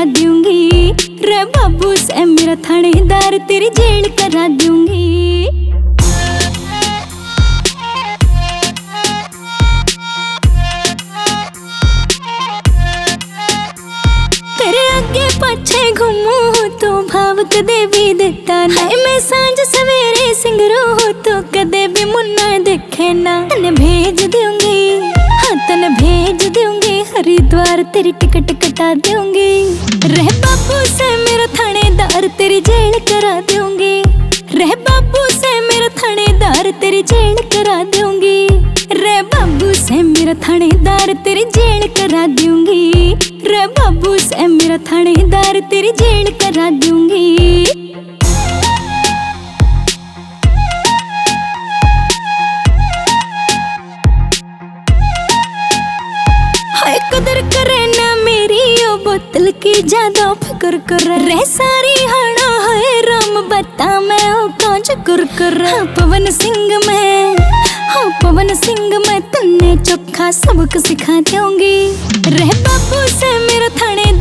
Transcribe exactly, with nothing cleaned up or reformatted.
करा दूंगी। रे बाबू से मेरा थानेदार तेरी जेल करा दूंगी। तेरे आगे पाछे घूमू तो भाव कदे भी देता ना। मैं सांझ सवेरे सिंगरू हो तो कदे भी मुन्ना देखे ना। तने भेज दूंगी, हाँ तने भेज दूंगी, हरिद्वार तेरी टिकट कटा दूंगी। रह बाबू से मेरा थानेदार तेरी जेल करा दूंगी। रह बाबू से मेरा थानेदार तेरी जेल करा दूंगी। रे बाबू से मेरा थानेदार तेरी जेल करा दूंगी। रे बाबू से मेरा थानेदार तेरी जेल करा दूंगी। हाय कदर करे ना मेरी ओ बोतल की ज्यादा फिक्र कर। रे सारी हाना है राम बता मैं ओ कौन चक्कर कर। हाँ पवन सिंह मैं, हाँ पवन सिंह मैं तन्ने चोखा सबक सिखा दूंगी। रह बाबू से मेरा थाने